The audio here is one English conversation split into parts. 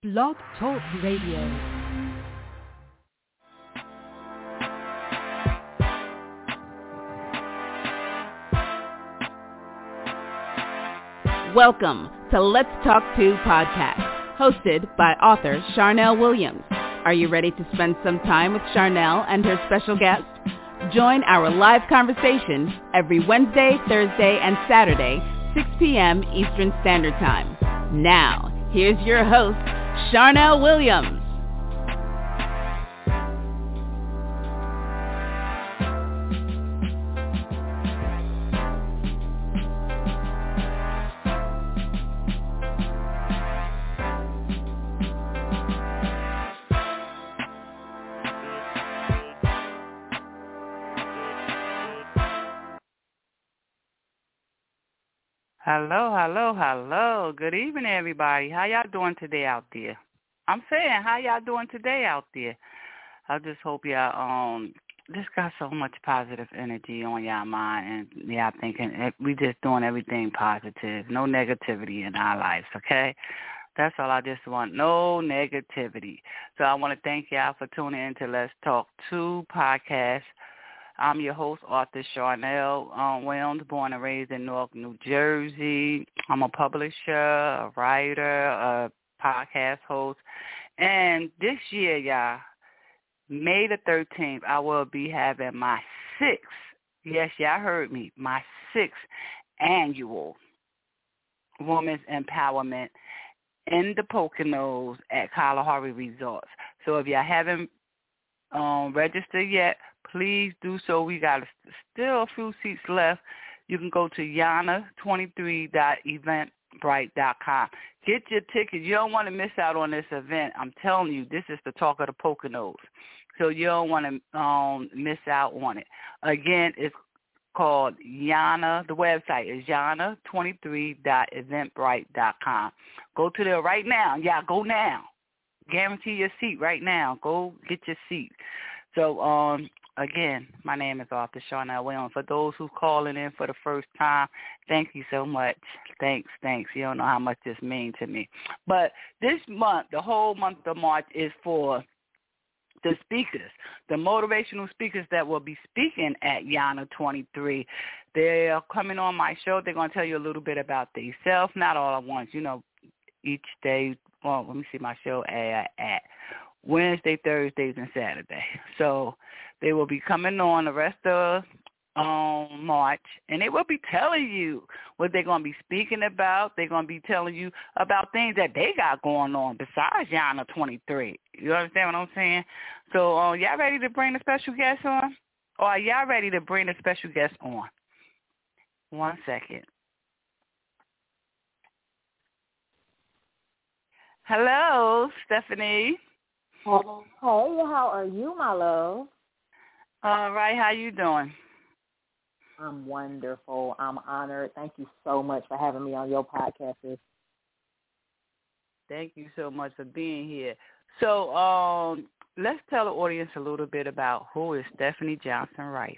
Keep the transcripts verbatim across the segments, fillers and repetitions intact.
Blog Talk Radio. Welcome to Let's Talk To podcast, hosted by author Charnel Williams. Are you ready to spend some time with Charnel and her special guest? Join our live conversation every Wednesday, Thursday, and Saturday, six p.m. Eastern Standard Time. Now, here's your host, Charnel Williams. Hello, hello, hello. Good evening, everybody. How y'all doing today out there? I'm saying, how y'all doing today out there? I just hope y'all um just got so much positive energy on y'all mind, and y'all thinking we just doing everything positive, no negativity in our lives, okay? That's all I just want, no negativity. So I want to thank y'all for tuning in to Let's Talk To podcast. I'm your host, author Charnel um, Williams, born and raised in Newark, New Jersey. I'm a publisher, a writer, a podcast host. And this year, y'all, May the thirteenth, I will be having my sixth, yes, y'all heard me, my sixth annual Women's Empowerment in the Poconos at Kalahari Resorts. So if y'all haven't um, registered yet, please do so. We got still a few seats left. You can go to yana twenty-three dot eventbrite dot com. Get your tickets. You don't want to miss out on this event. I'm telling you, this is the talk of the Poconos. So you don't want to um, miss out on it. Again, it's called Yana. The website is yana twenty-three dot eventbrite dot com. Go to there right now. Yeah, go now. Guarantee your seat right now. Go get your seat. So, um, again, my name is Author Charnel Williams. For those who calling in for the first time, thank you so much. Thanks, thanks. You don't know how much this means to me. But this month, the whole month of March is for the speakers, the motivational speakers that will be speaking at Yana twenty-three. They are coming on my show. They're going to tell you a little bit about themselves, not all at once. You know, each day, well, let me see my show at, at Wednesday, Thursdays, and Saturday. So they will be coming on the rest of um, March, and they will be telling you what they're going to be speaking about. They're going to be telling you about things that they got going on besides Yana twenty-three. You understand what I'm saying? So uh, y'all ready to bring the special guest on? Or are y'all ready to bring the special guest on? One second. Hello, Stephanie. Hey, how are you, my love? All right, how you doing? I'm wonderful. I'm honored. Thank you so much for having me on your podcast. Thank you so much for being here. So um, let's tell the audience a little bit about who is Stephanie Johnson Rice.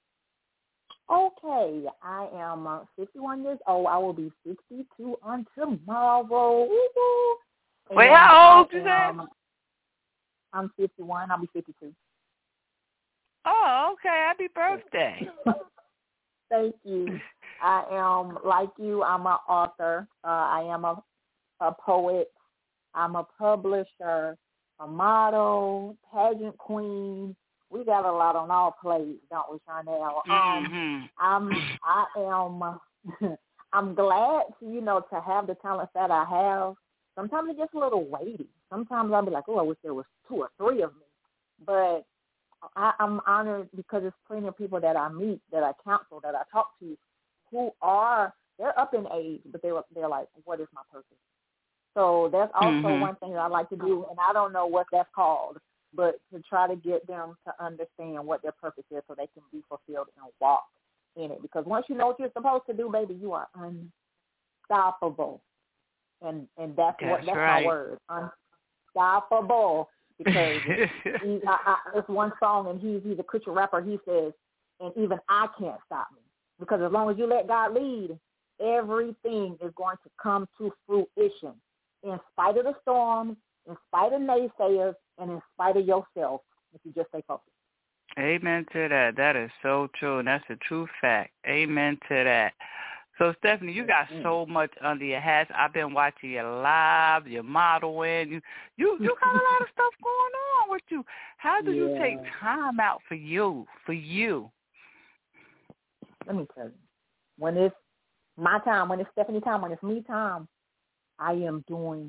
Okay, I am uh, fifty-one years old. I will be sixty-two on tomorrow. Woo-hoo. Wait, how old you said? I'm fifty-one. I'll be fifty-two. Oh, okay. Happy birthday. Thank you. I am, like you, I'm an author. Uh, I am a, a poet. I'm a publisher, a model, pageant queen. We got a lot on our plates, don't we, Charnel? Um, mm-hmm. I'm, I am, I'm glad, to, you know, to have the talents that I have. Sometimes it gets a little weighty. Sometimes I'll be like, oh, I wish there was two or three of me. But I, I'm honored because there's plenty of people that I meet, that I counsel, that I talk to, who are, they're up in age, but they're, they're like, what is my purpose? So that's also mm-hmm. one thing that I like to do, and I don't know what that's called, but to try to get them to understand what their purpose is so they can be fulfilled and walk in it. Because once you know what you're supposed to do, baby, you are unstoppable. And and that's, that's what that's right. my word, unstoppable. Because he, I, I, it's one song, and he's he's a Christian rapper. He says, "And even I can't stop me, because as long as you let God lead, everything is going to come to fruition, in spite of the storms, in spite of naysayers and in spite of yourself, if you just stay focused. Amen to that. That is so true, and that's a true fact. Amen to that. So, Stephanie, you got so much under your hats. I've been watching your live, your modeling. You, you, you got a lot of stuff going on with you. How do yeah. you take time out for you, for you? Let me tell you, when it's my time, when it's Stephanie time, when it's me time, I am doing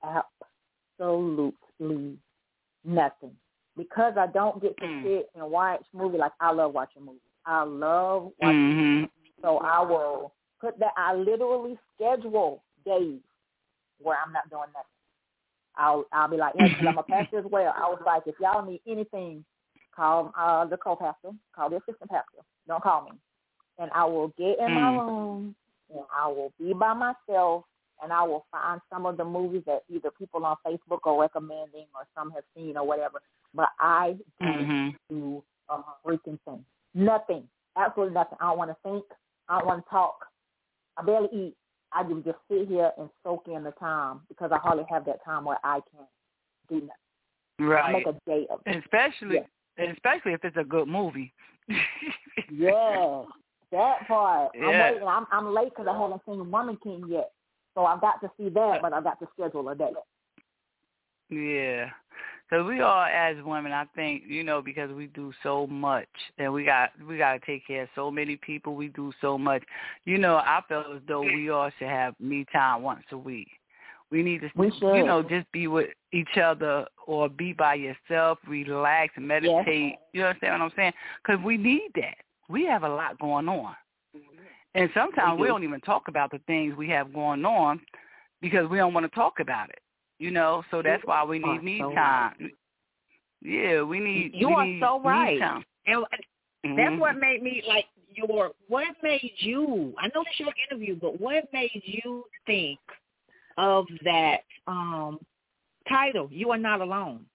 absolutely nothing. Because I don't get to mm. sit and watch movies, like I love watching movies. I love watching mm-hmm. movies. So I will put that, I literally schedule days where I'm not doing nothing. I'll I'll be like, hey, I'm a pastor as well. I was like, if y'all need anything, call uh, the co-pastor, call the assistant pastor. Don't call me. And I will get in mm. my room, and I will be by myself, and I will find some of the movies that either people on Facebook are recommending or some have seen or whatever. But I don't mm-hmm. do a freaking thing. Nothing. Absolutely nothing. I don't want to think. I don't want to talk. I barely eat. I do just sit here and soak in the time because I hardly have that time where I can do nothing. Right. I make a day of it. Especially, yeah. especially if it's a good movie. yeah, that part. Yeah. I'm waiting. I'm, I'm late because I haven't seen Woman King yet. So I've got to see that, but I've got to schedule a day. Yeah. So we all, as women, I think, you know, because we do so much, and we got we got to take care of so many people. We do so much. You know, I feel as though we all should have me time once a week. We need to, we should. you know, just be with each other or be by yourself, relax, meditate. Yes. You understand what I'm saying? Because we need that. We have a lot going on. And sometimes we, we don't even talk about the things we have going on because we don't want to talk about it. You know, so that's why we need me so time. Right. Yeah, we need. You we are need so right, time. and mm-hmm. that's what made me like your. What made you? I know it's your interview, but what made you think of that um, title? You are not alone.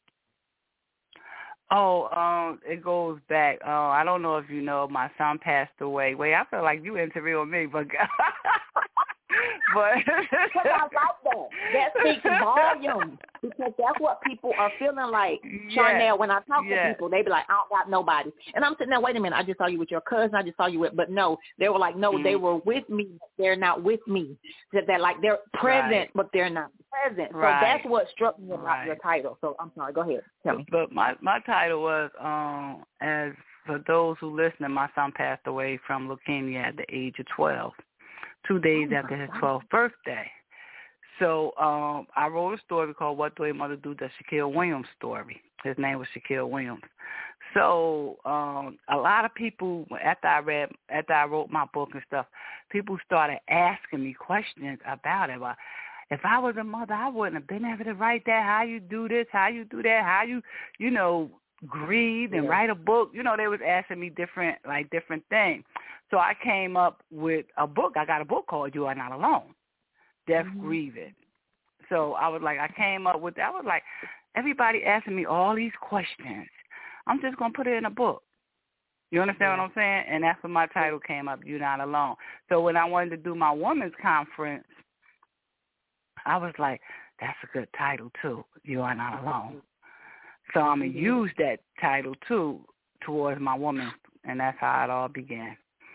Oh, um, it goes back. Uh, I don't know if you know, my son passed away. Wait, I feel like you interviewing me, but. But because I like that. That speaks volumes because that's what people are feeling like. Yeah. Charnel, when I talk yeah. to people, they be like, I don't got nobody. And I'm sitting there, wait a minute, I just saw you with your cousin. I just saw you with, but no, they were like, no, mm-hmm. they were with me. They're not with me. That they're like, they're present, right. but they're not present. Right. So that's what struck me about right. your title. So I'm sorry, go ahead. Tell me. But my, my title was, um, as for those who listen, my son passed away from leukemia at the age of twelve. Two days oh after his twelfth birthday. So um, I wrote a story called What Do a Mother Do? The Shaquille Williams story. His name was Shaquille Williams. So um, a lot of people, after I read, after I wrote my book and stuff, people started asking me questions about it. Well, if I was a mother, I wouldn't have been able to write that. How you do this? How you do that? How you, you know, grieve and yeah. write a book? You know, they was asking me different, like different things. So I came up with a book. I got a book called You Are Not Alone, Death mm-hmm. Grieving. So I was like, I came up with that. I was like, everybody asking me all these questions. I'm just going to put it in a book. You understand yeah. what I'm saying? And that's when my title came up, You're Not Alone. So when I wanted to do my women's conference, I was like, that's a good title, too, You Are Not Alone. So I'm going to use that title, too, towards my woman, and that's how it all began.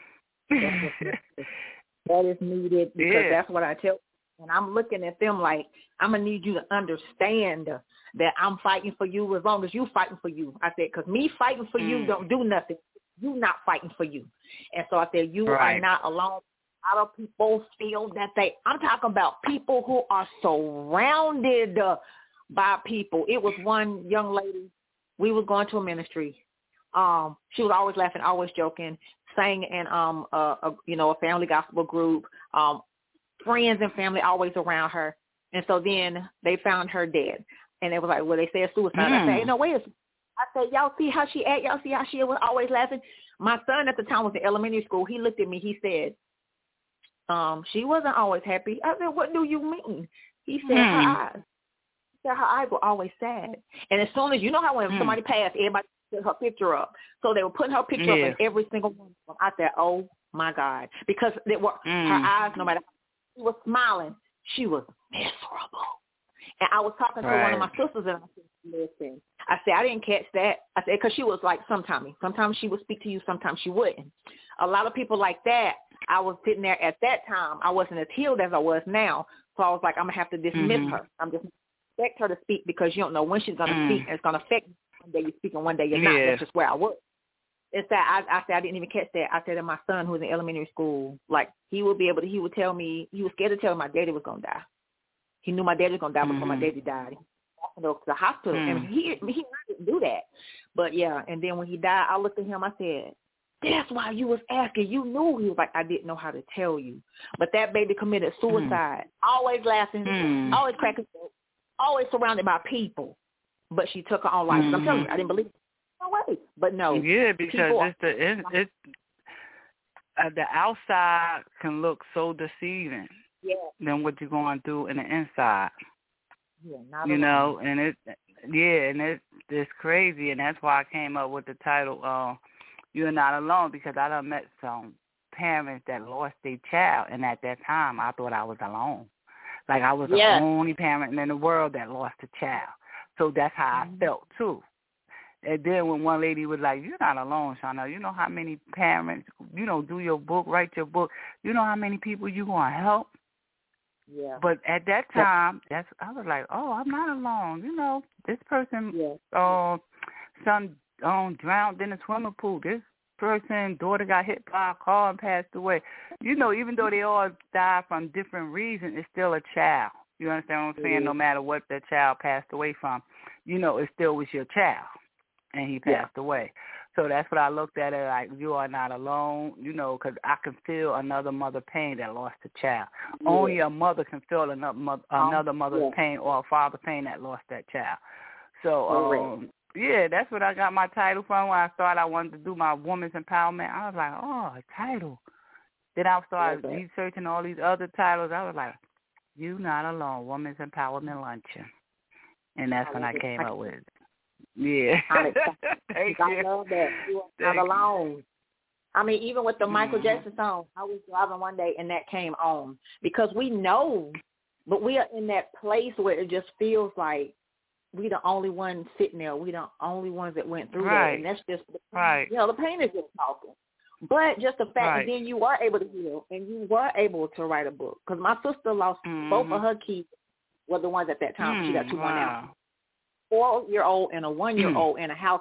That is needed because yeah. that's what I tell. And I'm looking at them like, I'm going to need you to understand that I'm fighting for you as long as you fighting for you. I said, because me fighting for mm. you don't do nothing. You not fighting for you. And so I said, you right. are not alone. A lot of people feel that they, I'm talking about people who are surrounded uh, by people. It was one young lady, we was going to a ministry. Um, she was always laughing, always joking, sang in, um, a, a, you know, a family gospel group, um, friends and family always around her. And so then they found her dead. And it was like, well, they said suicide. Mm. I said, hey, no, wait a second. I said, y'all see how she act? Y'all see how she was always laughing? My son at the time was in elementary school. He looked at me. He said, um, she wasn't always happy. I said, what do you mean? He said, mm. her eyes. He said, her eyes were always sad. And as soon as, you know how when mm. somebody passed, everybody put her picture up. So they were putting her picture yeah. up in every single one of them. I said, oh, my God. Because they were, mm. her eyes, no matter how she was smiling, she was miserable. And I was talking to right. one of my sisters, and I said, listen, I said, I didn't catch that. I said, because she was like, sometimes, sometimes she would speak to you, sometimes she wouldn't. A lot of people like that, I was sitting there at that time. I wasn't as healed as I was now. So I was like, I'm going to have to dismiss mm-hmm. her. I'm just expect her to speak because you don't know when she's going to mm. speak, and it's going to affect you. One day you're speaking, one day you're not. Yeah. That's just where I was. It's that I, I said I didn't even catch that. I said that my son, who was in elementary school, like he would be able to. He would tell me he was scared to tell me my daddy was gonna die. He knew my daddy was gonna die before mm-hmm. my daddy died. He walked to the hospital, mm. and he he didn't do that. But yeah, and then when he died, I looked at him. I said, "That's why you was asking. You knew." He was like, "I didn't know how to tell you." But that baby committed suicide. Mm. Always laughing, mm. always cracking, always surrounded by people. But she took her own life. Mm-hmm. I'm telling you, I didn't believe it. No way. But no. Yeah, because people, it's the it, it uh, the outside can look so deceiving. Yeah. Than what you're going to do in the inside. Yeah, not you alone. know, and it yeah, and it it's crazy, and that's why I came up with the title uh, "You're Not Alone," because I done met some parents that lost their child, and at that time I thought I was alone, like I was yeah. the only parent in the world that lost a child. So that's how mm-hmm. I felt too. And then when one lady was like, "You're not alone, Shauna. You know how many parents, you know, do your book, write your book. You know how many people you gonna help." Yeah. But at that time, that's I was like, "Oh, I'm not alone. You know, this person, yeah. uh, son, um, drowned in a swimming pool. This person, daughter got hit by a car and passed away. You know, even though they all died from different reasons, it's still a child. You understand what I'm saying? Mm-hmm. No matter what the child passed away from, you know, it still was your child." And he passed yeah. away. So that's what I looked at it like, you are not alone, you know, because I can feel another mother pain that lost a child. Yeah. Only a mother can feel another, mother, another mother's yeah. pain or a father pain that lost that child. So, um, yeah, that's what I got my title from when I started. I wanted to do my women's empowerment. I was like, oh, a title. Then I started yeah, researching all these other titles. I was like, You Not Alone, Women's Empowerment Luncheon. And that's I when I came it. up with it. Yeah. Thank I you. love that. You are not alone. I mean, even with the Michael mm-hmm. Jackson song, I was driving one day and that came on. Because we know, but we are in that place where it just feels like we the only ones sitting there. We the only ones that went through right. that. And that's just, right. you know, the pain is just talking. But just the fact right. that then you were able to heal and you were able to write a book. Because my sister lost mm-hmm. both of her kids were the ones at that time. Mm, she got two wow. one now. Four-year-old and a one-year-old in a house,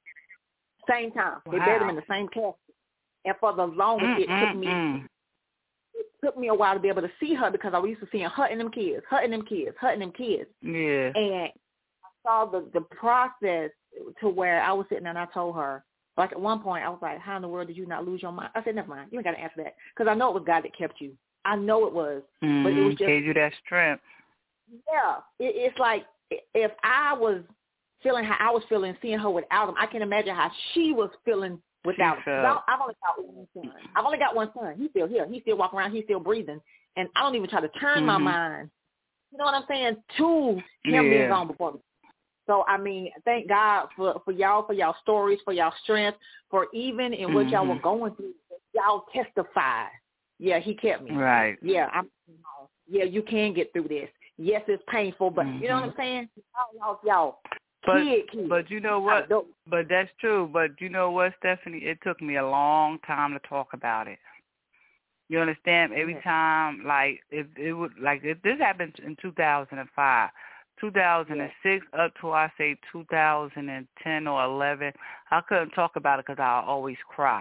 same time. They wow. buried them in the same casket. And for the longest, mm, it mm, took me mm. it took me a while to be able to see her because I was used to seeing her and them kids, her and them kids, her and them kids. Yeah. And I saw the, the process to where I was sitting there and I told her, like at one point, I was like, how in the world did you not lose your mind? I said, never mind. You ain't got to answer that because I know it was God that kept you. I know it was. Mm-hmm. But it was just, gave you that strength. Yeah. It, it's like, if I was feeling how I was feeling, seeing her without him, I can imagine how she was feeling without him. I've only got one son. I've only got one son. He's still here. He's still walking around. He's still breathing. And I don't even try to turn mm-hmm. my mind, you know what I'm saying, to him yeah. being gone before me. So, I mean, thank God for, for y'all, for y'all stories, for y'all strength, for even in what mm-hmm. y'all were going through, y'all testify. Yeah, he kept me. Right. Yeah, I'm. Yeah, you can get through this. Yes, it's painful, but mm-hmm. you know what I'm saying? Y'all, y'all, but, kid, kid. But you know what? But that's true. But you know what, Stephanie? It took me a long time to talk about it. You understand? Every yeah. time, like, if it would, like, if this happened in two thousand five, two thousand six, yeah. up to, I say, two thousand ten or eleven, I couldn't talk about it because I always cry.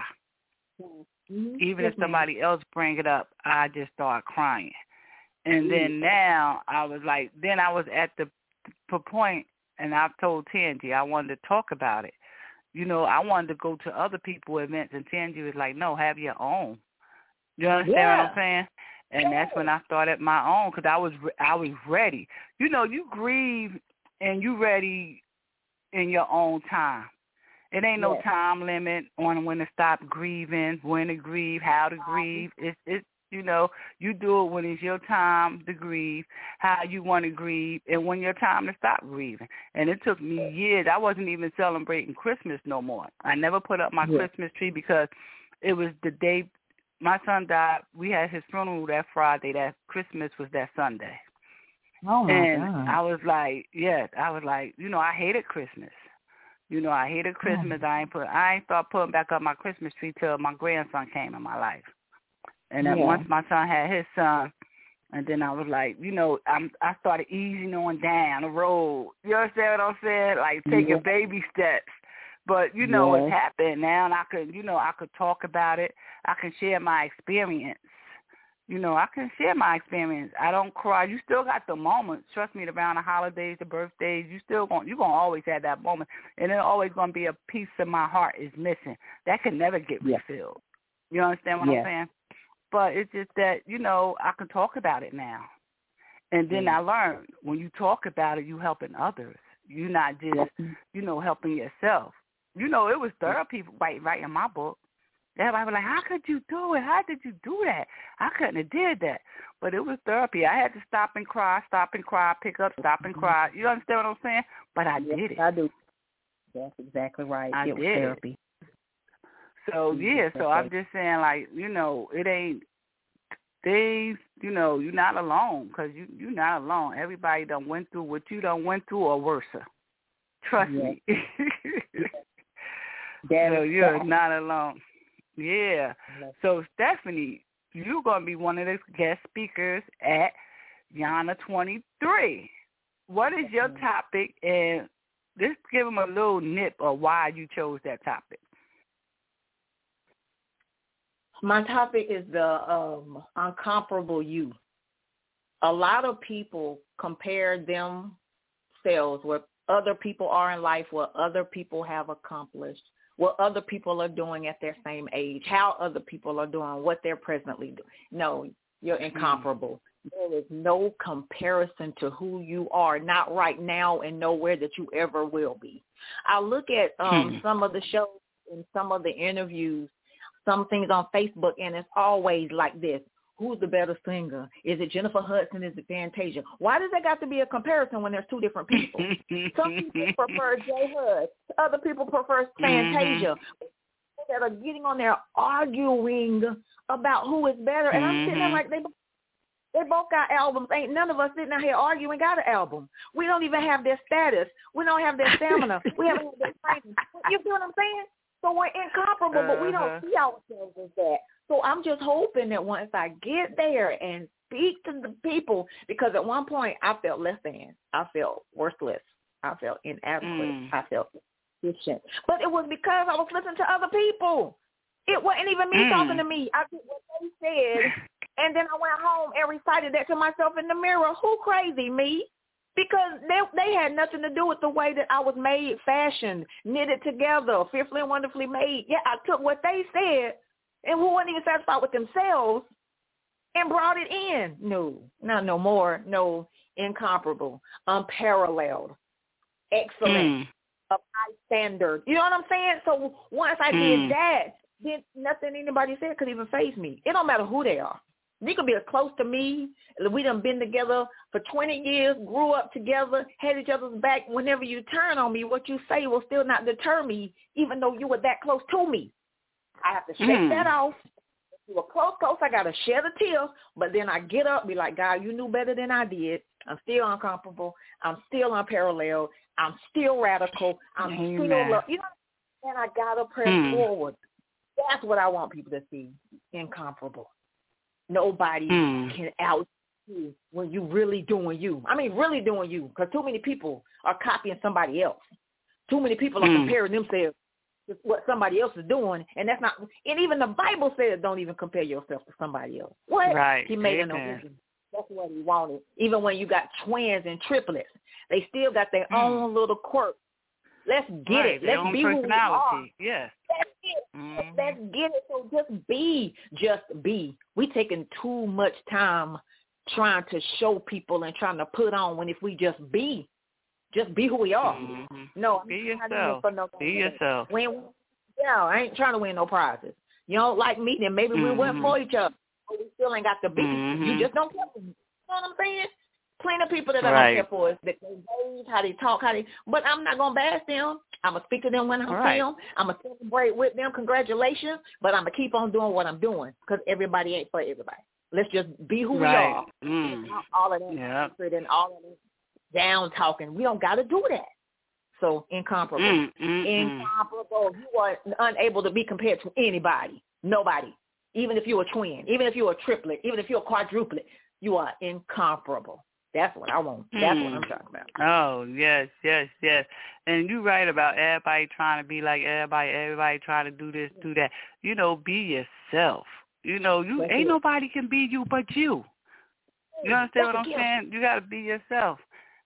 Mm-hmm. Even yes, if somebody ma'am. else bring it up, I just start crying. And then now I was like, then I was at the, the point, and I've told Tangi I wanted to talk about it. You know, I wanted to go to other people's events, and Tangi was like, no, have your own. You understand yeah. what I'm saying? And yeah. that's when I started my own because I was I was ready. You know, you grieve and you ready in your own time. It ain't no yes. time limit on when to stop grieving, when to grieve, how to grieve. It's it's You know, you do it when it's your time to grieve, how you want to grieve, and when your time to stop grieving. And it took me years. I wasn't even celebrating Christmas no more. I never put up my yeah. Christmas tree because it was the day my son died. We had his funeral that Friday. That Christmas was that Sunday. Oh, my and God. I was like, yes, I was like, you know, I hated Christmas. You know, I hated Christmas. Oh. I ain't put, I ain't start putting back up my Christmas tree till my grandson came in my life. And then Yeah. once my son had his son, and then I was like, you know, I'm, I started easing on down the road. You understand what I'm saying? Like taking Yeah. baby steps. But, you know, Yes. it's happened now, and I could, you know, I could talk about it. I can share my experience. You know, I can share my experience. I don't cry. You still got the moments. Trust me, around the holidays, the birthdays, you still going, you're going to always have that moment. And there's always going to be a piece of my heart is missing. That can never get Yeah. refilled. You understand what Yeah. I'm saying? But it's just that, you know, I can talk about it now. And then Yeah. I learned when you talk about it, you helping others. You're not just, Yes. you know, helping yourself. You know, it was therapy right, right in my book. Everybody was like, how could you do it? How did you do that? I couldn't have did that. But it was therapy. I had to stop and cry, stop and cry, pick up, stop and cry. You understand what I'm saying? But I Yes, did it. I do. That's exactly right. I it was did. therapy. So, yeah, so That's I'm right. just saying, like, you know, it ain't, things, you know, you're not alone because you, you're not alone. Everybody done went through what you done went through or worse. Trust Yes. me. That So is you're fact. not alone. Yeah. So, Stephanie, you're going to be one of the guest speakers at Yana twenty-three. What is your topic? And just give them a little nip of why you chose that topic. My topic is the um, incomparable you. A lot of people compare themselves, what other people are in life, what other people have accomplished, what other people are doing at their same age, how other people are doing, what they're presently doing. No, you're incomparable. Mm. There is no comparison to who you are, not right now and nowhere that you ever will be. I look at um, hmm. some of the shows and some of the interviews, some things on Facebook, and it's always like this. Who's the better singer? Is it Jennifer Hudson? Is it Fantasia? Why does there got to be a comparison when there's two different people? Some people prefer J Hud. Other people prefer Fantasia. Mm-hmm. People that are getting on there arguing about who is better. And mm-hmm. I'm sitting there like, they, they both got albums. Ain't none of us sitting out here arguing got an album. We don't even have their status. We don't have their stamina. We haven't had their training. You see what I'm saying? So we're incomparable, uh-huh. but we don't see ourselves as that. So I'm just hoping that once I get there and speak to the people, because at one point I felt less than. I felt worthless. I felt inadequate. Mm. I felt deficient. But it was because I was listening to other people. It wasn't even me mm. talking to me. I did what they said, and then I went home and recited that to myself in the mirror. Who crazy, me? Because they they had nothing to do with the way that I was made, fashioned, knitted together, fearfully and wonderfully made. Yeah, I took what they said and who wasn't even satisfied with themselves and brought it in. No, not no more. No, incomparable, unparalleled, excellent, mm. of high standard. You know what I'm saying? So once I mm. did that, then nothing anybody said could even faze me. It don't matter who they are. You could be as close to me. We done been together for twenty years, grew up together, had each other's back. Whenever you turn on me, what you say will still not deter me, even though you were that close to me. I have to shake mm. that off. If you were close, close, I got to shed a tear. But then I get up, be like, God, you knew better than I did. I'm still incomparable. I'm still unparalleled. I'm still radical. I'm Amen. still, love. You know, and I got to press mm. forward. That's what I want people to see, incomparable. Nobody mm. can out you when you really doing you. I mean, really doing you, because too many people are copying somebody else. Too many people are mm. comparing themselves to what somebody else is doing, and that's not. And even the Bible says, don't even compare yourself to somebody else. What? Right. He made an illusion. That's what he wanted. Even when you got twins and triplets, they still got their mm. own little quirk. Let's get right. it. Let's their be who we are. Yes. That's it. Mm-hmm. Let's get it. So just be, just be. We taking too much time trying to show people and trying to put on when if we just be, just be who we are. Mm-hmm. No, be yourself. For no be yourself. When, yeah, I ain't trying to win no prizes. You don't like me, then maybe mm-hmm. we went for each other. But we still ain't got to be. Mm-hmm. You just don't care for me. You know what I'm saying? Plenty of people that I right. don't care for is that they behave, how they talk, how they. But I'm not gonna bash them. I'm gonna speak to them when I right. see them. I'm gonna celebrate with them. Congratulations. But I'm gonna keep on doing what I'm doing because everybody ain't for everybody. Let's just be who right. we are. Mm. All of that yep. and all of that down talking. We don't got to do that. So incomparable. Mm, mm, incomparable. Mm. You are unable to be compared to anybody. Nobody. Even if you're a twin, even if you're a triplet, even if you're a quadruplet, you are incomparable. That's what I want. That's mm. what I'm talking about. Oh, yes, yes, yes. And you're right about everybody trying to be like everybody, everybody trying to do this, do that. You know, be yourself. You know, you That's ain't it. Nobody can be you but you. You understand That's what I'm gift. saying? You got to be yourself.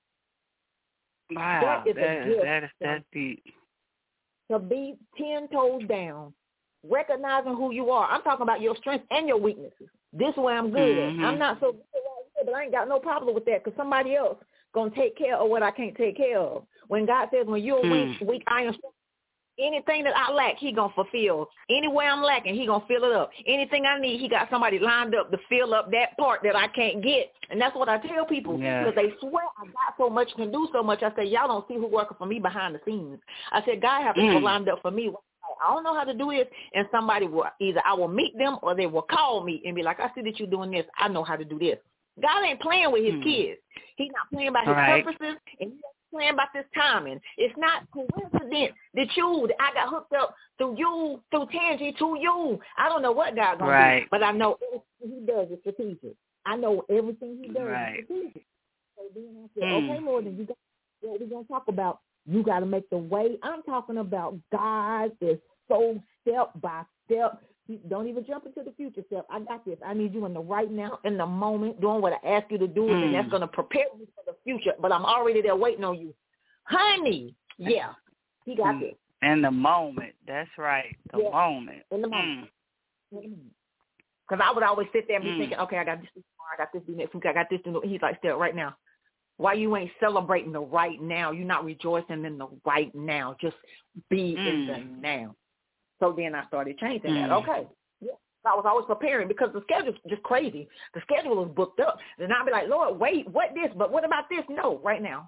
Wow, that is that, a gift. That is, that's deep. To be ten toes down, recognizing who you are. I'm talking about your strengths and your weaknesses. This is where I'm good mm-hmm. at. I'm not so good at, but I ain't got no problem with that because somebody else going to take care of what I can't take care of. When God says, when you're mm. weak, weak, I am strong. Anything that I lack, he going to fulfill. Anywhere I'm lacking, he going to fill it up. Anything I need, he got somebody lined up to fill up that part that I can't get. And that's what I tell people yeah. because they swear I got so much, can do so much. I say, y'all don't see who working for me behind the scenes. I said, God have people mm. lined up for me. I don't know how to do it, and somebody will either I will meet them or they will call me and be like, I see that you're doing this. I know how to do this. God ain't playing with his mm. kids. He's not playing about his right. purposes, and he's playing about this timing. It's not coincidence that you, that I got hooked up through you, through Tangi to you. I don't know what God's going right. to do, but I know everything he does is strategic. I know everything he does right. is strategic. So then I said, mm. okay, Lord, then you got what we're going to talk about. You got to make the way. I'm talking about God is so step by step. Don't even jump into the future step. I got this. I need you in the right now, in the moment, doing what I ask you to do, mm. and that's going to prepare you for the future. But I'm already there waiting on you. Honey, yeah, he got mm. this. In the moment. That's right. The yeah. moment. In the moment. Because mm. I would always sit there and be mm. thinking, okay, I got this tomorrow, I got this next week, I got this. He's like, still right now. Why you ain't celebrating the right now? You're not rejoicing in the right now. Just be mm. in the now. So then I started changing mm. that. Okay. Yeah. I was always preparing because the schedule's just crazy. The schedule was booked up. Then I'd be like, Lord, wait, what this? But what about this? No, right now.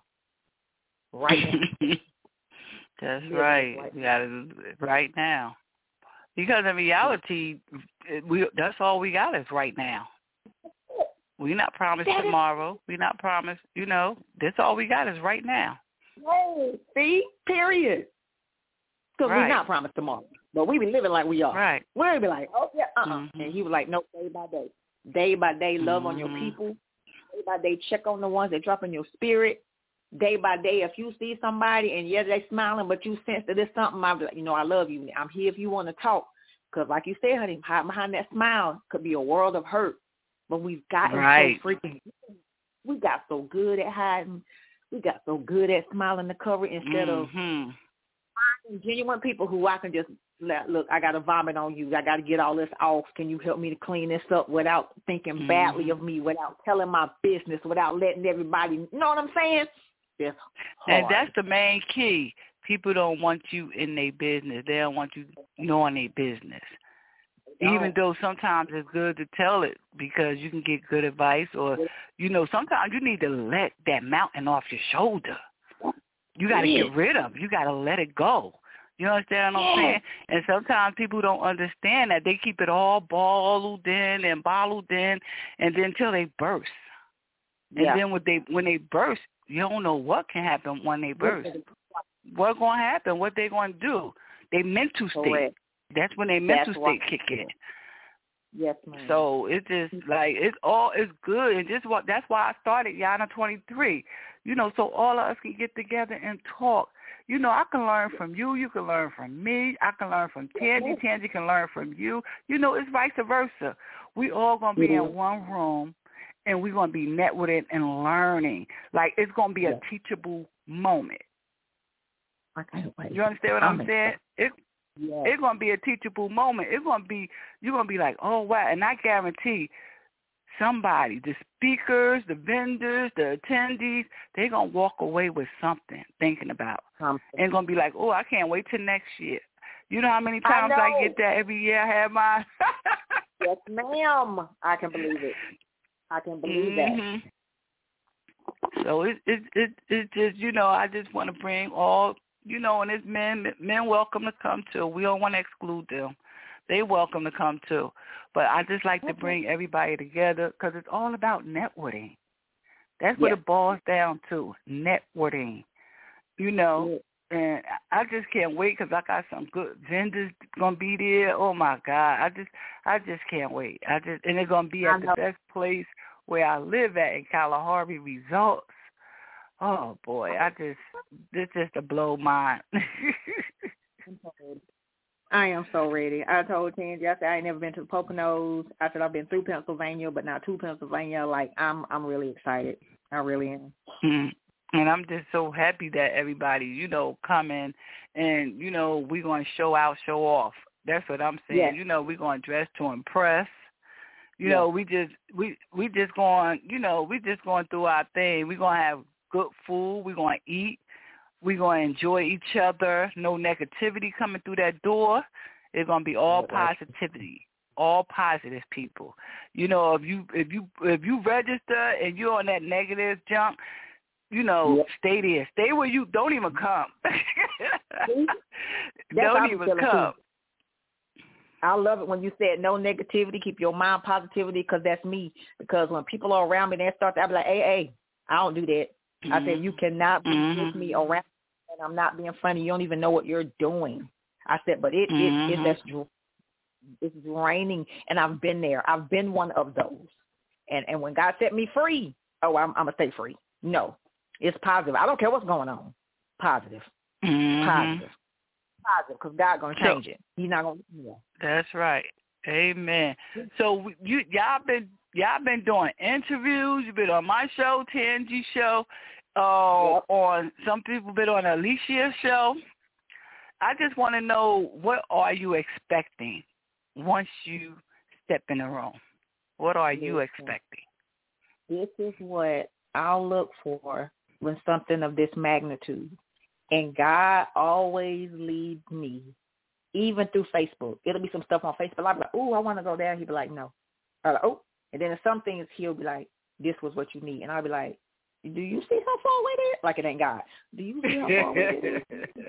Right now. That's yeah, right. right. You got to do it right now. Because in reality, we that's all we got is right now. We're not promised that tomorrow. Is- We're not promised, you know, that's all we got is right now. Hey, see? Period. Because right. we're not promised tomorrow. But we be living like we are. Right. We'll be like, oh, yeah, uh-uh. Mm-hmm. And he was like, no, day by day. Day by day, love mm-hmm. on your people. Day by day, check on the ones that drop in your spirit. Day by day, if you see somebody and, yeah, they smiling, but you sense that there's something, I'll be like, you know, I love you. I'm here if you want to talk. Because like you said, honey, behind that smile could be a world of hurt. But we've gotten right. so freaking we got so good at hiding. We got so good at smiling the cover instead mm-hmm. of genuine people who I can just let, look, I got to vomit on you. I got to get all this off. Can you help me to clean this up without thinking mm-hmm. badly of me, without telling my business, without letting everybody, you know what I'm saying? It's hard. And that's the main key. People don't want you in their business. They don't want you knowing their business. No. Even though sometimes it's good to tell it because you can get good advice or, you know, sometimes you need to let that mountain off your shoulder. You got to yeah. get rid of it. You got to let it go. You understand what yeah. I'm saying? And sometimes people don't understand that. They keep it all bottled in and bottled in and then until they burst. And yeah. then when they when they burst, you don't know what can happen when they burst. What's going to happen? What they going to do? They mental state. Correct. That's when they mental That's state what, kick in. Yes, ma'am. So it's just like it's all it's good, and just what that's why I started Yana twenty-three. You know, so all of us can get together and talk. You know, I can learn from you. You can learn from me. I can learn from Tangi. Tangi can learn from you. You know, it's vice versa. We all gonna be mm-hmm. in one room, and we're gonna be networking and learning. Like it's gonna be a yeah. teachable moment. I can't wait. You understand what I'm, I'm saying? It, Yes. It's going to be a teachable moment. It's going to be, you're going to be like, oh, wow. And I guarantee somebody, the speakers, the vendors, the attendees, they're going to walk away with something thinking about. Um, and going to be like, oh, I can't wait till next year. You know how many times I, I get that every year I have mine? Yes, ma'am. I can believe it. I can believe mm-hmm. that. So it, it, it, it just, you know, I just want to bring all, you know, and it's men, men welcome to come too. We don't want to exclude them they welcome to come too. But I just like to bring everybody together because it's all about networking. That's what yes. it boils down to, networking. You know, yes. and I just can't wait because I got some good vendors gonna be there. Oh my God, I just, I just can't wait. I just, and they're gonna be at the best place where I live at in Kalahari Results. Oh boy, I just, this just to blow mine. I am so ready. I told Tangi, I said I ain't never been to the Poconos. I said I've been through Pennsylvania, but not to Pennsylvania. Like I'm, I'm really excited. I really am. Mm-hmm. And I'm just so happy that everybody, you know, coming and, you know, we're going to show out, show off. That's what I'm saying. Yes. You know, we're going to dress to impress. You yes. know, we just, we, we just going, you know, we just going through our thing. We're going to have good food. We're going to eat. We're going to enjoy each other. No negativity coming through that door. It's going to be all positivity. All positive people. You know, if you, if you, if you register and you're on that negative jump, you know, yep. stay there. Stay where you don't even come. Don't even come. I love it when you said no negativity, keep your mind positivity, because that's me. Because when people are around me, they start to, I'll be like, hey, hey, I don't do that. Mm-hmm. I said, you cannot be mm-hmm. with me around, and I'm not being funny. You don't even know what you're doing. I said, but it, mm-hmm. it, it that's it's draining, and I've been there. I've been one of those. And and when God set me free, oh, I'm, I'm going to stay free. No. It's positive. I don't care what's going on. Positive. Mm-hmm. Positive. Positive, because God's going to change so, it. He's not going to. Yeah. That's right. Amen. So you y'all been y'all been doing interviews. You've been on my show, Tangi show. Uh, yep. On some people been on Alicia's show. I just want to know, what are you expecting once you step in the room? What are you Listen, expecting? This is what I'll look for when something of this magnitude. And God always leads me, even through Facebook. It'll be some stuff on Facebook. I'll be like, oh, I want to go there. He'll be like, no. I'll be like, oh. And then some things he'll be like, this was what you need. And I'll be like, do you see how far away it is? Like it ain't God. Do you see how far away it is?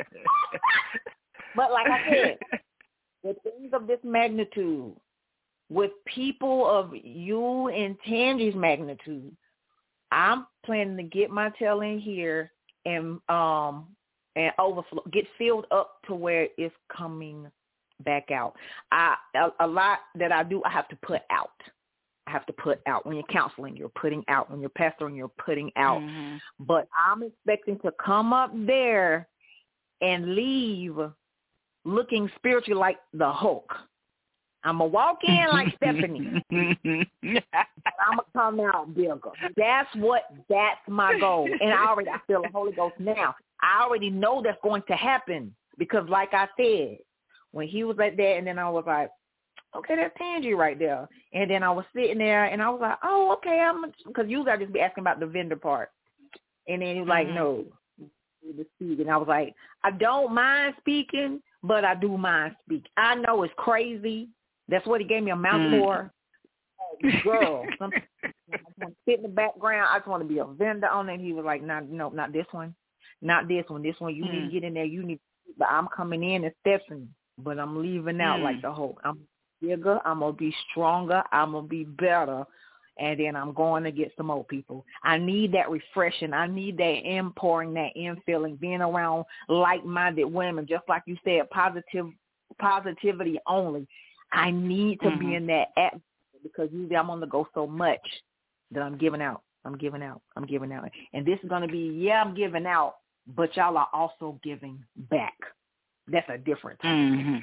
But like I said, the things of this magnitude, with people of you and Tangi's magnitude, I'm planning to get my tail in here and um and overflow, get filled up to where it's coming back out. I a, a lot that I do, I have to put out. I have to put out. When you're counseling, you're putting out. When you're pastoring, you're putting out. Mm-hmm. But I'm expecting to come up there and leave looking spiritually like the Hulk. I'm going to walk in like Stephanie. I'm going to come out bigger. That's what, that's my goal. And I already, I feel the Holy Ghost now. I already know that's going to happen because like I said, when he was like that, and then I was like, okay, that's Tangi right there. And then I was sitting there and I was like, oh, okay, I'm, because usually I just be asking about the vendor part. And then he was like, mm-hmm. no, to speak. And I was like, I don't mind speaking, but I do mind speaking. I know it's crazy. That's what he gave me a mouth mm. for. Oh, girl, I want to sit in the background. I just want to be a vendor on it. And he was like, no, no, not this one. Not this one. This one, you mm. need to get in there. You need, but I'm coming in as Stephanie, but I'm leaving out mm. like the whole. I'm bigger. I'm going to be stronger. I'm going to be better. And then I'm going to get some more people. I need that refreshing. I need that in-pouring, that in-filling, being around like-minded women, just like you said, positive positivity only. I need to mm-hmm. be in that atmosphere because usually I'm on the go so much that I'm giving out. I'm giving out. I'm giving out. And this is going to be, yeah, I'm giving out, but y'all are also giving back. That's a difference. Mm-hmm.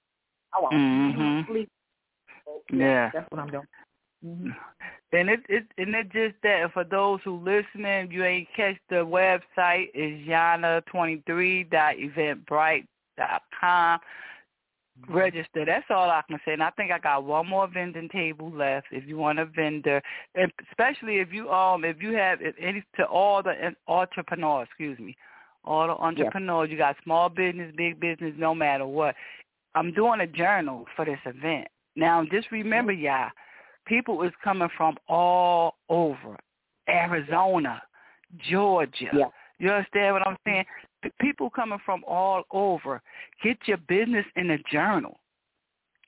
I want mm-hmm. sleep. Yeah. yeah. That's what I'm doing. Mm-hmm. And it, it and it just that for those who listening, you ain't catch the website is yana twenty-three dot eventbrite dot com. Register. That's all I can say. And I think I got one more vending table left. If you want a vendor, and especially if you um if you have if any to all the entrepreneurs, excuse me, all the entrepreneurs. Yeah. You got small business, big business, no matter what. I'm doing a journal for this event. Now, just remember, y'all, people is coming from all over, Arizona, Georgia. Yeah. You understand what I'm saying? People coming from all over. Get your business in a journal.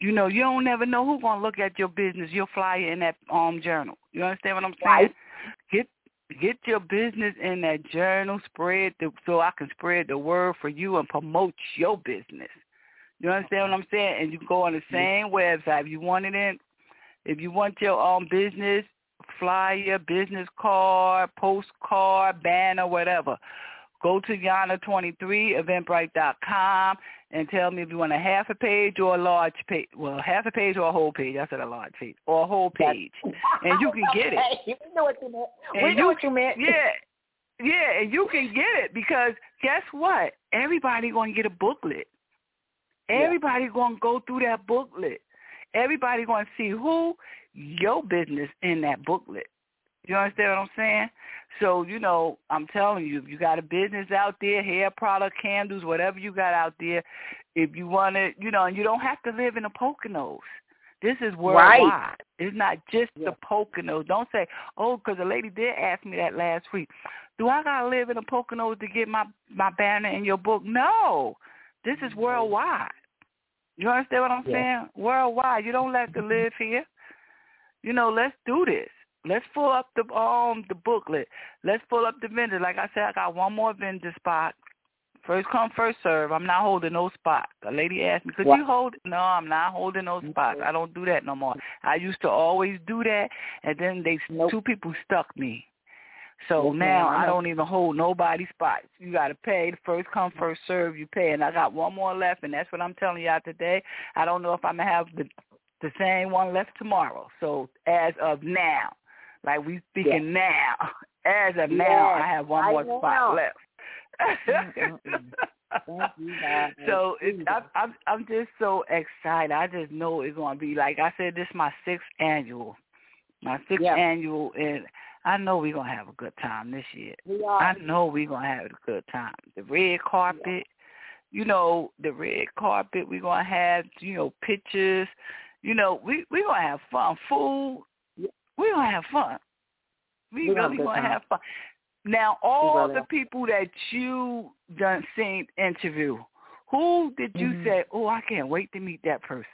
You know, you don't never know who's going to look at your business, your flyer in that um journal. You understand what I'm saying? Right. Get get your business in that journal, spread the, so I can spread the word for you and promote your business. You understand what I'm saying? And you can go on the same website. If you want it in, if you want your own business flyer, business card, postcard, banner, whatever, go to Yana twenty-three, eventbrite dot com, and tell me if you want a half a page or a large page. Well, half a page or a whole page. I said a large page. Or a whole page. And you can get it. We know what you meant. And We know you, what you meant. Yeah. Yeah, and you can get it because guess what? Everybody going to get a booklet. Everybody going to go through that booklet. Everybody going to see who your business in that booklet. You understand what I'm saying? So, you know, I'm telling you, if you got a business out there, hair product, candles, whatever you got out there, if you want to, you know, and you don't have to live in the Poconos. This is worldwide. Right. It's not just yeah. the Poconos. Don't say, oh, because a lady did ask me that last week. Do I got to live in the Poconos to get my, my banner in your book? No. This is worldwide. You understand what I'm yeah. saying? Worldwide. You don't have to live here. You know, let's do this. Let's pull up the um the booklet. Let's pull up the vendor. Like I said, I got one more vendor spot. First come, first serve. I'm not holding no spot. A lady asked me, could what? you hold it? No, I'm not holding no spots. I don't do that no more. I used to always do that, and then they nope. two people stuck me. So yes, now I don't even hold nobody's spots. You got to pay. The first come, first serve, you pay. And I got one more left, and that's what I'm telling y'all today. I don't know if I'm going to have the the same one left tomorrow. So as of now, like we speaking yeah. now, as of yeah. now, I have one I more know. spot left. you, so it, I'm, I'm I'm just so excited. I just know it's going to be, like I said, this is my sixth annual. My sixth yep. annual, and I know we're going to have a good time this year. We are. I know we're going to have a good time. The red carpet, yeah. you know, the red carpet, we're going to have, you know, pictures. You know, we, we're going to have fun. Food, yeah. we're going to have fun. We we're really going to have fun. Now, all the people that you done seen interview, who did you mm-hmm. say, oh, I can't wait to meet that person?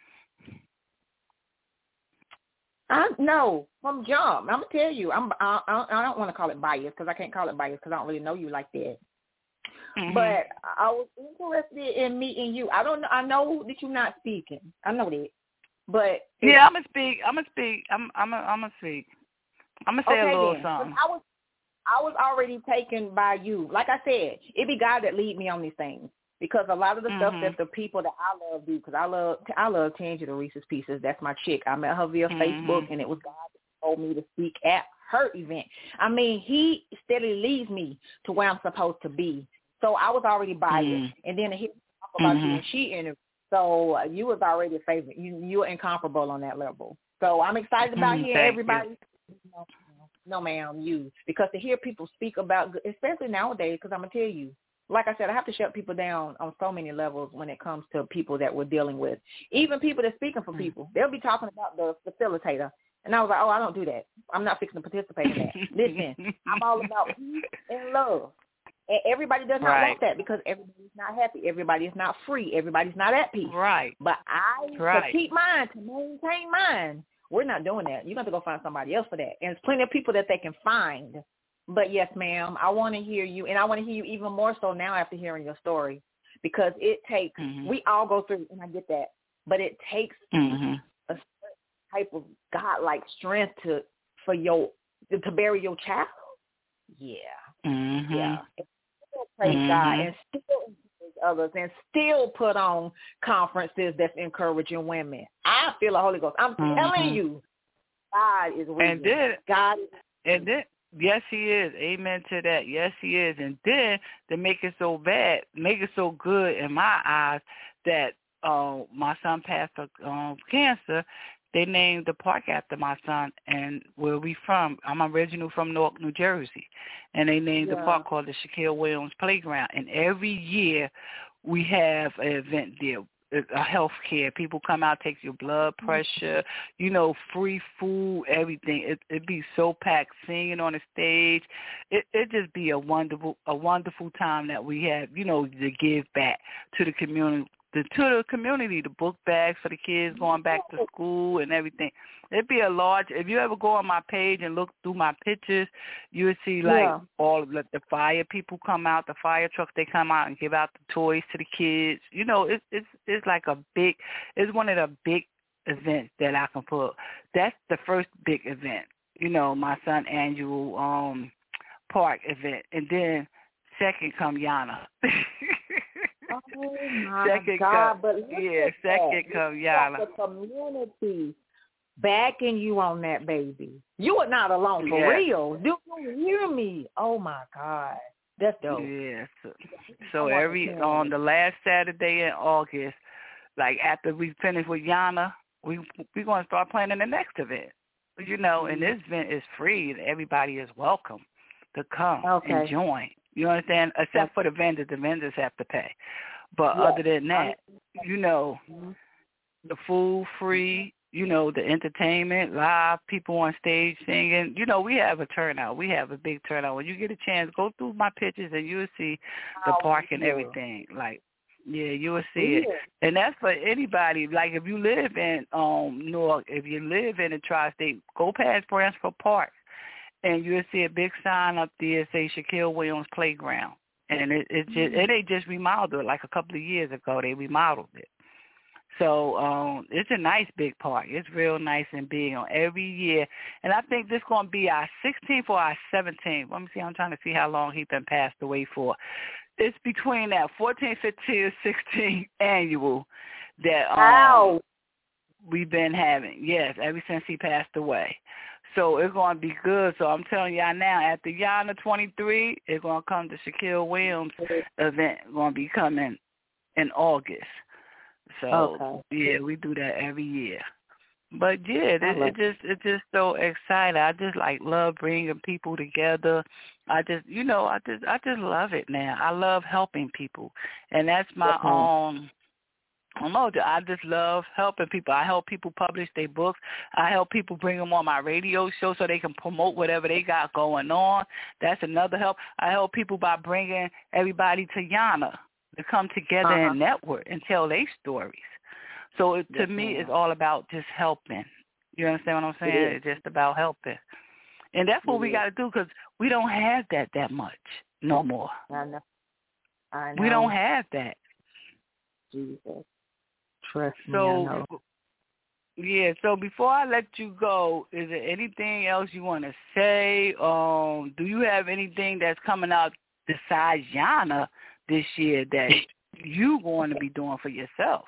I no, from jump. I'm gonna tell you, I'm I, I don't want to call it bias because I can't call it bias because I don't really know you like that. Mm-hmm. But I was interested in meeting you. I don't know. I know that you're not speaking. I know that. But yeah, I'm gonna speak. I'm gonna speak. I'm I'm gonna, I'm gonna speak. I'm gonna say okay, a little then. something. I was I was already taken by you. Like I said, it be God that lead me on these things. Because a lot of the mm-hmm. stuff that the people that I love do, because I love I love Tangela Reese's Pieces. That's my chick. I met her via mm-hmm. Facebook, and it was God that told me to speak at her event. I mean, he steadily leads me to where I'm supposed to be. So I was already biased, mm-hmm. and then to hear talk about mm-hmm. you and she interviewed. So uh, you was already a favorite. You you were incomparable on that level. So I'm excited about mm-hmm. hearing everybody. No, no, ma'am, you because to hear people speak about, especially nowadays, because I'm gonna tell you. Like I said, I have to shut people down on so many levels when it comes to people that we're dealing with. Even people that's speaking for people, they'll be talking about the facilitator. And I was like, oh, I don't do that. I'm not fixing to participate in that. Listen, I'm all about peace and love. And everybody does not right. want that because everybody's not happy. Everybody is not free. Everybody's not at peace. Right. But I, right. to keep mine, to maintain mine, we're not doing that. You're going to have to go find somebody else for that. And there's plenty of people that they can find. But yes, ma'am, I want to hear you, and I want to hear you even more so now after hearing your story, because it takes, mm-hmm. we all go through, and I get that, but it takes mm-hmm. a certain type of God-like strength to, for your, to bury your child. Yeah. Mm-hmm. Yeah. And still praise mm-hmm. God, and still encourage others, and still put on conferences that's encouraging women. I feel the Holy Ghost. I'm mm-hmm. telling you, God is real. And then, God is and then, yes, he is. Amen to that. Yes, he is. And then to make it so bad, make it so good in my eyes that uh, my son passed of um, cancer, they named the park after my son. And where we from, I'm original from Newark, New Jersey. And they named yeah. the park called the Shaquille Williams Playground. And every year we have an event there. A health care. People come out, take your blood pressure, you know, free food, everything. It it be so packed, singing on the stage. It it just be a wonderful a wonderful time that we have, you know, to give back to the community the to the community, the book bags for the kids going back to school and everything. It'd be a large. If you ever go on my page and look through my pictures, you would see like Yeah. all of the, the fire people come out, the fire trucks. They come out and give out the toys to the kids. You know, it's it's it's like a big. It's one of the big events that I can put. That's the first big event. You know, my son annual um park event, and then second come Yana. Oh my second God! come, But look yeah, at second that. come You got Yana. the community. Backing you on that, baby. You are not alone, for Yeah. real. Do you hear me? Oh, my God. That's dope. Yeah. So, so I want every to hear on it. the last Saturday in August, like after we finish with Yana, we we're gonna start planning the next event. You know, and this event is free. Everybody is welcome to come Okay. and join. You understand? Except for the vendors, the vendors have to pay. But Yeah. other than that, you know, Mhm. the food free. You know, the entertainment, live people on stage singing. You know, we have a turnout. We have a big turnout. When you get a chance, go through my pictures and you'll see the Oh, park and yeah. everything. Like, yeah, you will see it. Yeah. And that's for anybody. Like, if you live in um Newark, if you live in the tri-state, go past Branchford Park, and you'll see a big sign up there say Shaquille Williams Playground. And it it just it they just remodeled it like a couple of years ago. They remodeled it. So um, it's a nice big park. It's real nice and big on every year. And I think this is going to be our sixteenth or our seventeenth. Let me see. I'm trying to see how long he's been passed away for. It's between that fourteen, fifteen, sixteen annual that um, Wow. we've been having. Yes, ever since he passed away. So it's going to be good. So I'm telling y'all now, after Yana twenty-three, it's going to come to Shaquille Williams event. Going to be coming in August. So Okay. yeah, we do that every year. But yeah, it, I love it just it's just so exciting. I just like love bringing people together. I just you know I just I just love it now. I love helping people, and that's my Okay. own. I don't know. I just love helping people. I help people publish their books. I help people bring them on my radio show so they can promote whatever they got going on. That's another help. I help people by bringing everybody to Yana to come together Uh-huh. and network and tell their stories. So it, to Yes, me, ma'am. it's all about just helping. You understand what I'm saying? It is. It's just about helping. And that's what It we is. got to do because we don't have that that much no more. I know. I know. We don't have that. Jesus. Trust me, I So, know. yeah, so before I let you go, is there anything else you want to say? Um, do you have anything that's coming out besides Yana this year that you going to be doing for yourself?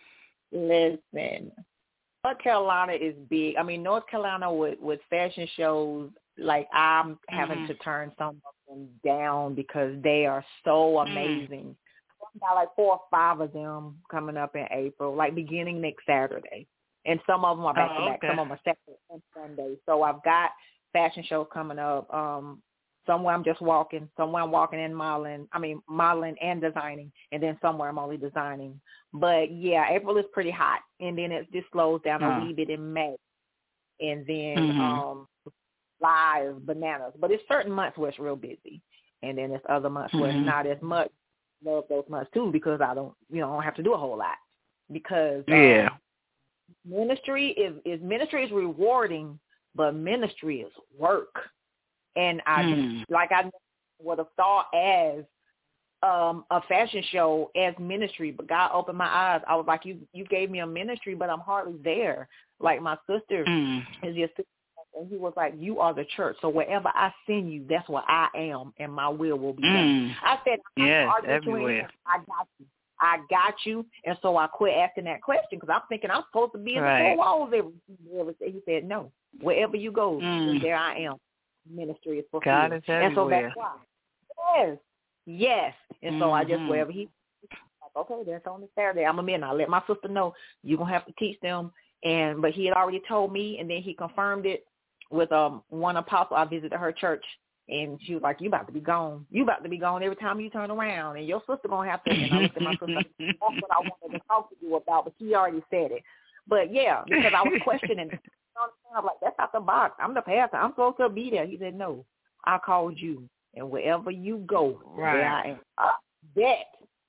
Listen. North Carolina is big. I mean, North Carolina with, with fashion shows, like I'm having Mm-hmm. to turn some of them down because they are so amazing. I got like four or five of them coming up in April, like beginning next Saturday. And some of them are back to Oh, back. okay. Some of them are Saturday and Sunday. So I've got fashion shows coming up. Um, somewhere I'm just walking. Somewhere I'm walking and modeling. I mean, modeling and designing. And then somewhere I'm only designing. But, yeah, April is pretty hot. And then it just slows down Uh-huh. a wee bit in May. And then Mm-hmm. um, July is bananas. But it's certain months where it's real busy. And then there's other months where Mm-hmm. it's not as much. Love those months, too, because I don't, you know, I don't have to do a whole lot. Because Yeah. um, ministry is, is ministry is rewarding, but ministry is work. And I, Mm. like I would have thought as um, a fashion show as ministry, but God opened my eyes. I was like, you you gave me a ministry, but I'm hardly there. Like my sister Mm. is your sister, and he was like, you are the church. So wherever I send you, that's where I am, and my will will be done. Mm. I said, I'm Yes, not arguing with you everywhere. anymore. I got you. I got you. And so I quit asking that question because I'm thinking I'm supposed to be in Right. the four walls every, every day. He said, no, wherever you go, Mm. there I am. Ministry is fulfilled. God is and so everywhere. that's why. Yes. Yes. And so I just, Mhm. wherever he, like, okay, that's on this Saturday. I'm a man. I let my sister know you're going to have to teach them. And, but he had already told me, and then he confirmed it with um one apostle. I visited her church, and she was like, you about to be gone. You about to be gone every time you turn around, and your sister going to have to, and I looked at my sister, that's what I wanted to talk to you about, but she already said it. But, yeah, because I was questioning. I'm like, that's not the box. I'm the pastor. I'm supposed to be there. He said, no, I called you, and wherever you go, Right. there I am. Uh, that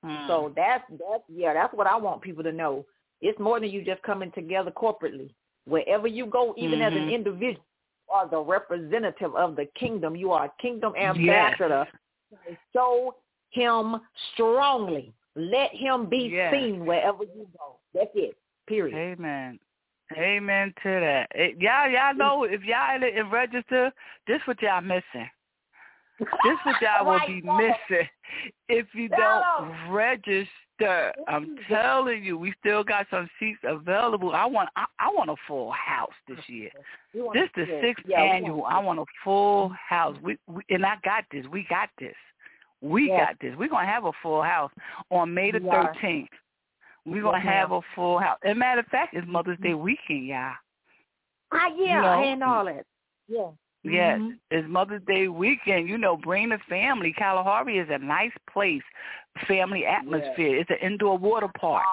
Mm. So that's that's yeah, that's what I want people to know. It's more than you just coming together corporately. Wherever you go, even mm-hmm. as an individual, you are the representative of the kingdom. You are a kingdom ambassador. Yes. Show him strongly. Let him be yes. seen wherever you go. That's it. Period. Amen. Amen to that. It, y'all, y'all know if y'all in register, this what y'all missing. This what y'all will be missing if you don't register. I'm telling you, we still got some seats available. I want, I, I want a full house this year. This the sixth yeah, annual. I want a full house. We, we and I got this. We got this. We yeah. got this. We're gonna have a full house on May the thirteenth. We're gonna yeah. have a full house. As a matter of fact, it's Mother's Day weekend, y'all. Ah, yeah, you know? And all that. Yeah. Yes, mm-hmm. It's Mother's Day weekend. You know, bring the family. Kalahari is a nice place, family atmosphere. Yes. It's an indoor water park.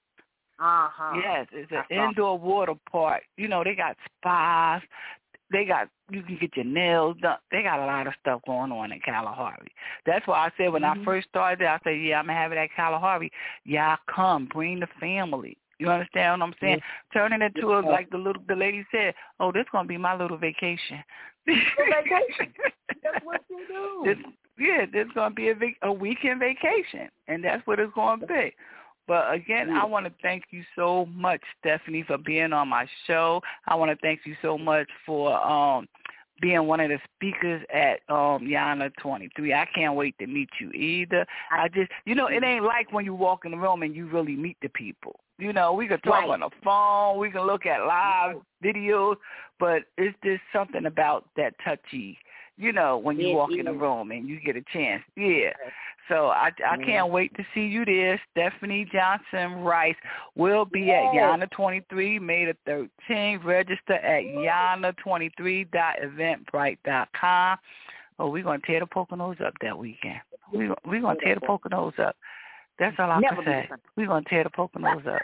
Uh-huh. Yes, it's an uh-huh. indoor water park. You know, they got spas. They got, you can get your nails done. They got a lot of stuff going on in Kalahari. That's why I said when mm-hmm. I first started there, I said, yeah, I'm going to have it at Kalahari. Y'all come, bring the family. You understand what I'm saying? Yes. Turn it into a, like the little the lady said, oh, this is going to be my little vacation. Vacation. That's what you do. This, yeah, this is going to be a, vac- a weekend vacation, and that's what it's going to be. But, again, yeah. I want to thank you so much, Stephanie, for being on my show. I want to thank you so much for um, being one of the speakers at um, Yana twenty-three. I can't wait to meet you either. I just, you know, it ain't like when you walk in the room and you really meet the people. You know, we can talk right. on the phone, we can look at live videos, but it's just something about that touchy, you know, when you it walk is. in the room and you get a chance. Yeah. So I, I can't wait to see you there. Stephanie Johnson Rice will be yes. at Yana twenty-three, May the thirteenth. Register at yana twenty-three dot eventbrite dot com. Oh, we're going to tear the Poconos up that weekend. We're we going to tear the Poconos up. That's all I Never can say. We're going to tear the Poconos up.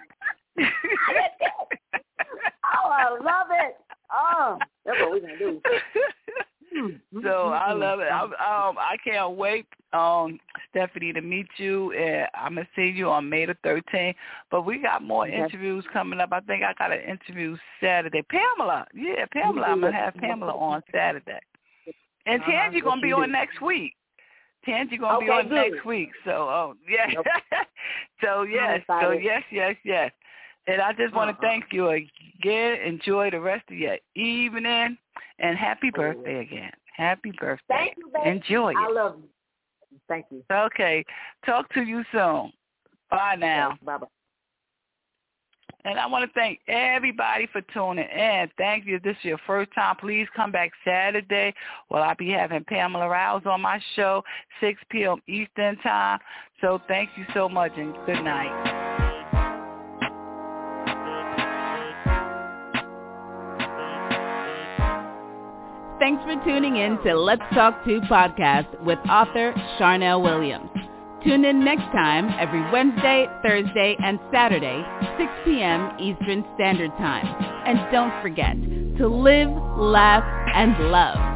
Oh, I love it. Oh, that's what we're going to do. So I love it. I, um, I can't wait, um, Stephanie, to meet you. And I'm going to see you on May the thirteenth. But we got more okay. interviews coming up. I think I got an interview Saturday. Pamela. Yeah, Pamela. I'm going to have Pamela on Saturday. And uh-huh. Tangi going to be on next week. Tangi going to okay, be on good. next week. So, oh, yeah. Nope. so, yes. So, yes, yes, yes. And I just want to uh-huh. thank you again. Enjoy the rest of your evening. And happy birthday again. Happy birthday. Thank you, baby. Enjoy it. I love you. Thank you. Okay. Talk to you soon. Bye now. Okay, bye-bye. And I want to thank everybody for tuning in. Thank you. If this is your first time, please come back Saturday. Well, I'll be having Pamela Rouse on my show, six p.m. Eastern Time. So thank you so much and good night. Thanks for tuning in to Let's Talk To podcast with author Charnel Williams. Tune in next time every Wednesday, Thursday, and Saturday, six p.m. Eastern Standard Time. And don't forget to live, laugh, and love.